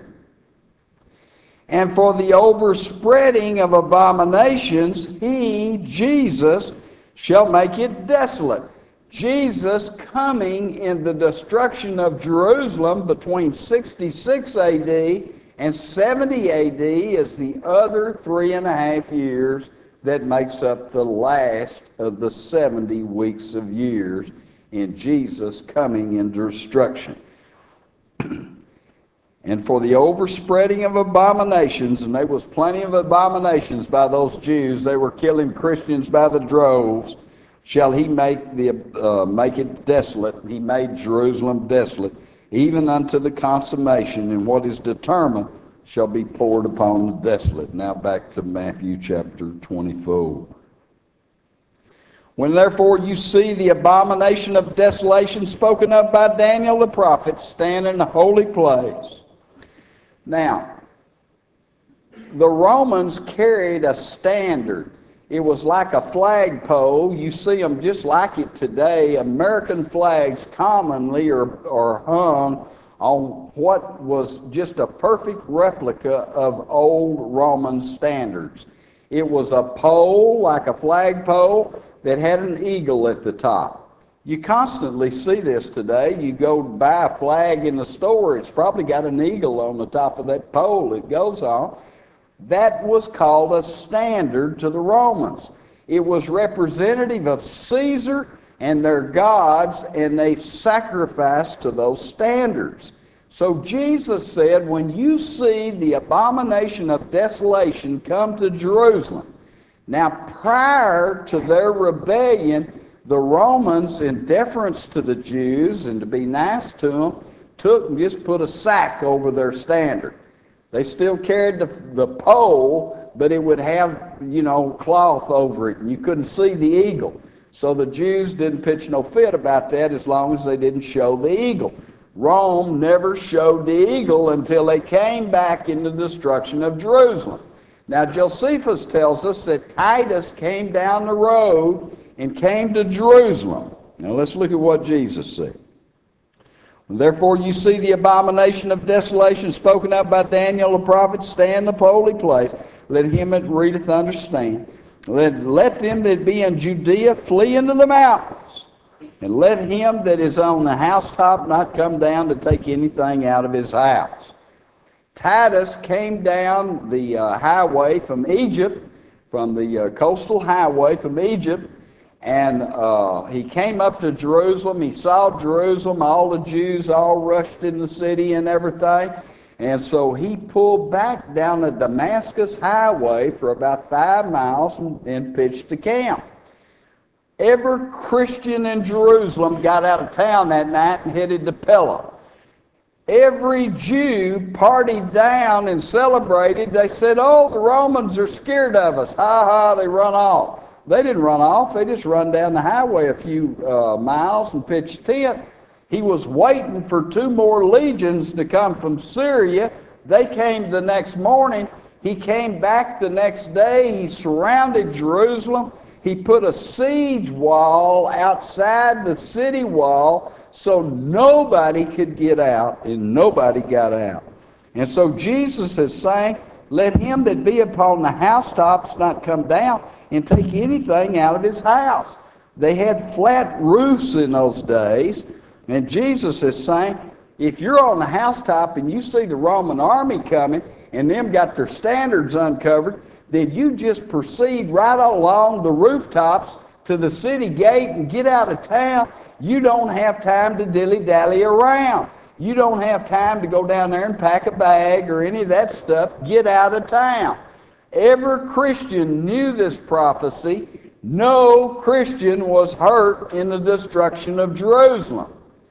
And for the overspreading of abominations, he, Jesus, shall make it desolate. Jesus coming in the destruction of Jerusalem between 66 AD and 70 AD is the other 3.5 years that makes up the last of the 70 weeks of years in Jesus coming in destruction. And for the overspreading of abominations, and there was plenty of abominations by those Jews, they were killing Christians by the droves, shall he make it desolate. He made Jerusalem desolate. even unto the consummation, and what is determined shall be poured upon the desolate. Now back to Matthew chapter 24. When therefore you see the abomination of desolation spoken of by Daniel the prophet stand in the holy place. Now, the Romans carried a standard. It was like a flagpole. You see them just like it today. American flags commonly are hung on what was just a perfect replica of old Roman standards. It was a pole, like a flagpole, that had an eagle at the top. You constantly see this today. You go buy a flag in the store, it's probably got an eagle on the top of that pole it goes on. That was called a standard to the Romans. It was representative of Caesar and their gods, and they sacrificed to those standards. So Jesus said, when you see the abomination of desolation come to Jerusalem. Now, prior to their rebellion, the Romans, in deference to the Jews and to be nice to them, took and just put a sack over their standard. They still carried the pole, but it would have, cloth over it, and you couldn't see the eagle. So the Jews didn't pitch no fit about that as long as they didn't show the eagle. Rome never showed the eagle until they came back in the destruction of Jerusalem. Now, Josephus tells us that Titus came down the road and came to Jerusalem. Now, let's look at what Jesus said. Therefore, you see the abomination of desolation spoken of by Daniel the prophet stand in the holy place. Let him that readeth understand. Let them that be in Judea flee into the mountains. And let him that is on the housetop not come down to take anything out of his house. Titus came down the highway from Egypt, from the coastal highway from Egypt, and he came up to Jerusalem. He saw Jerusalem, all the Jews all rushed in the city and everything. And so he pulled back down the Damascus highway for about 5 miles and pitched a camp. Every Christian in Jerusalem got out of town that night and headed to Pella. Every Jew partied down and celebrated. They said, oh, the Romans are scared of us. Ha ha, they run off. They didn't run off. They just run down the highway a few miles and pitched tent. He was waiting for 2 more legions to come from Syria. They came the next morning. He came back the next day. He surrounded Jerusalem. He put a siege wall outside the city wall so nobody could get out, and nobody got out. And so Jesus is saying, let him that be upon the housetops not come down and take anything out of his house. They had flat roofs in those days, and Jesus is saying, if you're on the housetop and you see the Roman army coming and them got their standards uncovered, then you just proceed right along the rooftops to the city gate and get out of town. You don't have time to dilly-dally around. You don't have time to go down there and pack a bag or any of that stuff. Get out of town. Every Christian knew this prophecy. No Christian was hurt in the destruction of Jerusalem.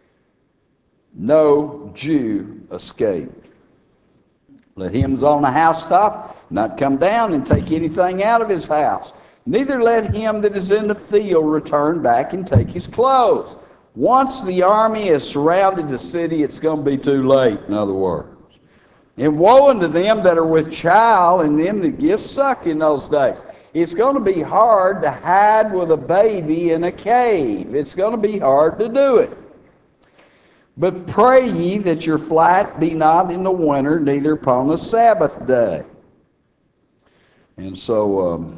No Jew escaped. Let him that's on the housetop not come down and take anything out of his house. Neither let him that is in the field return back and take his clothes. Once the army has surrounded the city, it's going to be too late, in other words. And woe unto them that are with child and them that give suck in those days. It's going to be hard to hide with a baby in a cave. It's going to be hard to do it. But pray ye that your flight be not in the winter, neither upon the Sabbath day. And so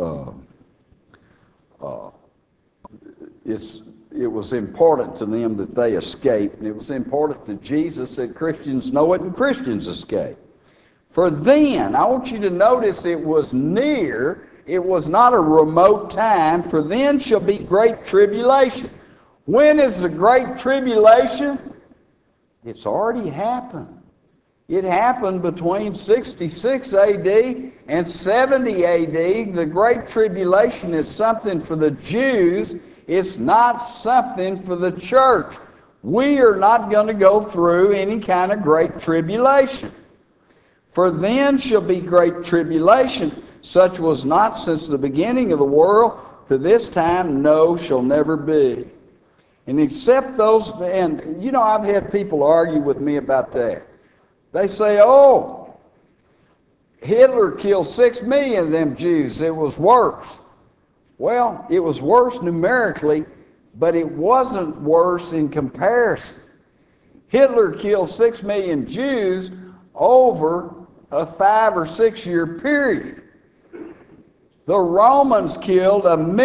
it was important to them that they escaped, and it was important to Jesus that Christians know it and Christians escape. For then, I want you to notice it was near, it was not a remote time, for then shall be great tribulation. When is the great tribulation? It's already happened. It happened between 66 AD and 70 AD. The Great Tribulation is something for the Jews. It's not something for the church. We are not going to go through any kind of great tribulation. For then shall be great tribulation, such was not since the beginning of the world to this time, no, shall never be. And except those, and you know, I've had people argue with me about that. They say, oh, Hitler killed 6 million of them Jews. It was worse. Well, it was worse numerically, but it wasn't worse in comparison. Hitler killed 6 million Jews over a 5 or 6 year period. The Romans killed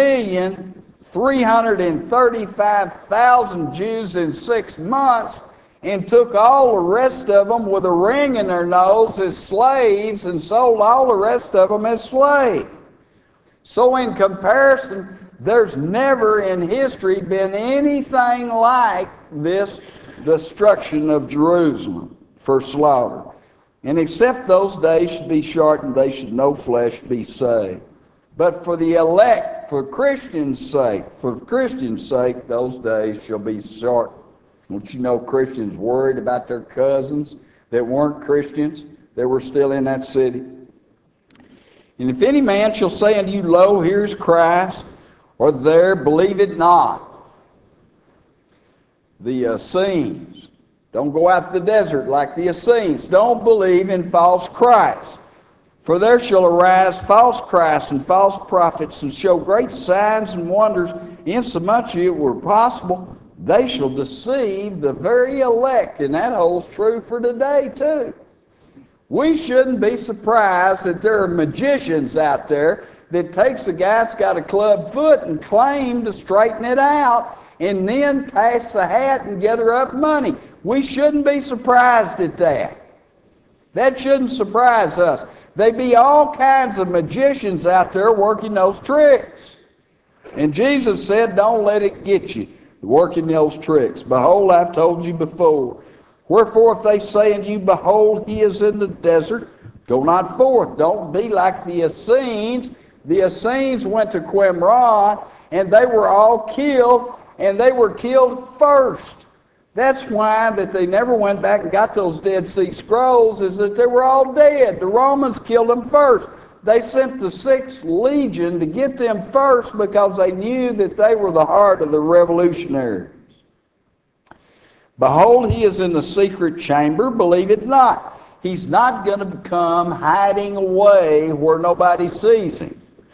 1,335,000 Jews in 6 months and took all the rest of them with a ring in their nose as slaves and sold all the rest of them as slaves. So in comparison, there's never in history been anything like this destruction of Jerusalem for slaughter. And except those days should be shortened, they should no flesh be saved. But for the elect, for Christians' sake, those days shall be shortened. Don't you know Christians worried about their cousins that weren't Christians, that were still in that city? And if any man shall say unto you, lo, here's Christ, or there, believe it not. The Essenes. Don't go out to the desert like the Essenes. Don't believe in false Christ. For there shall arise false Christs and false prophets, and show great signs and wonders, insomuch it were possible, they shall deceive the very elect. And that holds true for today too. We shouldn't be surprised that there are magicians out there that takes a guy that's got a club foot and claim to straighten it out, and then pass the hat and gather up money. We shouldn't be surprised at that. That shouldn't surprise us. There be all kinds of magicians out there working those tricks. And Jesus said, don't let it get you, working those tricks. Behold, I've told you before. Wherefore, if they say unto you, behold, he is in the desert, go not forth. Don't be like the Essenes. The Essenes went to Qumran, and they were all killed, and they were killed first. That's why that they never went back and got those Dead Sea Scrolls, is that they were all dead. The Romans killed them first. They sent the 6th Legion to get them first because they knew that they were the heart of the revolutionaries. Behold, he is in the secret chamber, believe it not. He's not going to come hiding away where nobody sees him.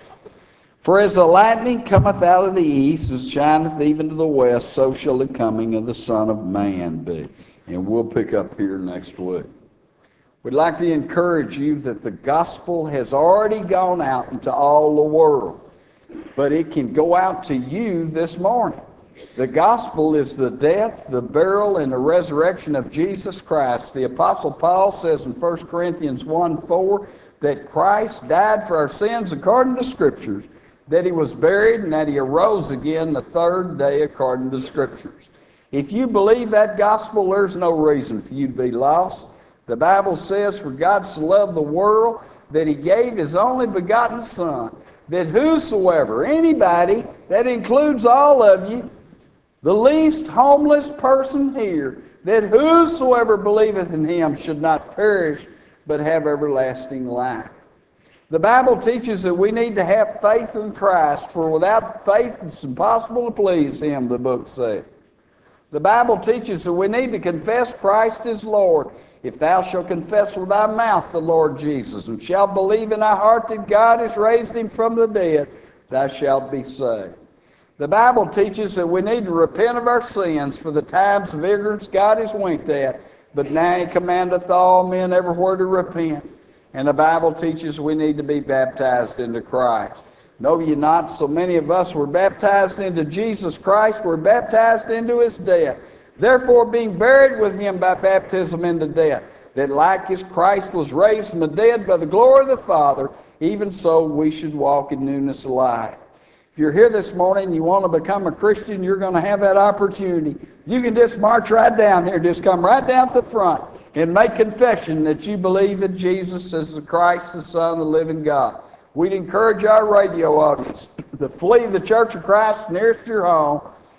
For as the lightning cometh out of the east and shineth even to the west, so shall the coming of the Son of Man be. And we'll pick up here next week. We'd like to encourage you that the gospel has already gone out into all the world, but it can go out to you this morning. The gospel is the death, the burial, and the resurrection of Jesus Christ. The Apostle Paul says in 1 Corinthians 1:4 that Christ died for our sins according to the Scriptures, that he was buried, and that he arose again the 3rd day according to the Scriptures. If you believe that gospel, there's no reason for you to be lost. The Bible says, for God so loved the world that he gave his only begotten Son, that whosoever, anybody, that includes all of you, the least homeless person here, that whosoever believeth in him should not perish, but have everlasting life. The Bible teaches that we need to have faith in Christ, for without faith it's impossible to please him, the book says. The Bible teaches that we need to confess Christ as Lord. If thou shalt confess with thy mouth the Lord Jesus, and shalt believe in thy heart that God has raised him from the dead, thou shalt be saved. The Bible teaches that we need to repent of our sins, for the times of ignorance God has winked at, but now he commandeth all men everywhere to repent. And the Bible teaches we need to be baptized into Christ. Know ye not, so many of us were baptized into Jesus Christ, were baptized into his death. Therefore, being buried with him by baptism into death, that like as Christ was raised from the dead by the glory of the Father, even so we should walk in newness of life. If you're here this morning and you want to become a Christian, you're going to have that opportunity. You can just march right down here, just come right down to the front and make confession that you believe in Jesus as the Christ, the Son of the living God. We'd encourage our radio audience to flee the Church of Christ nearest your home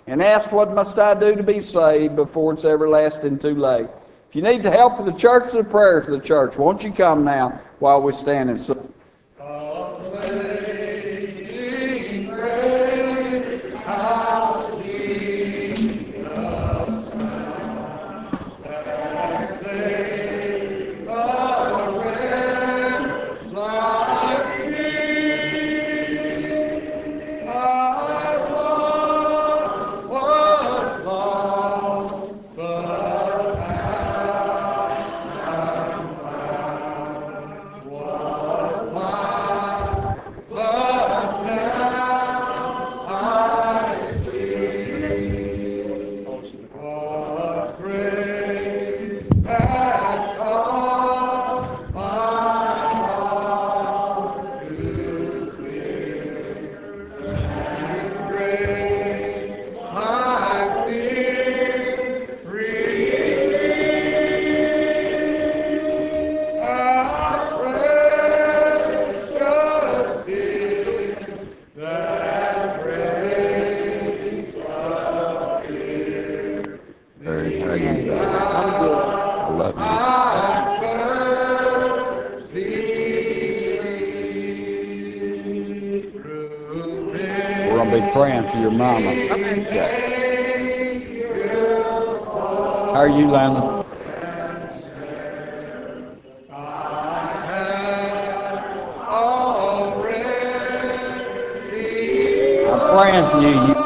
and asked, "What must I do to be saved?" before it's everlasting too late. If you need the help of the church, the prayers of the church, won't you come now while we stand and sing? Praying for your mama. Okay. How are you, Landon? I'm praying for you.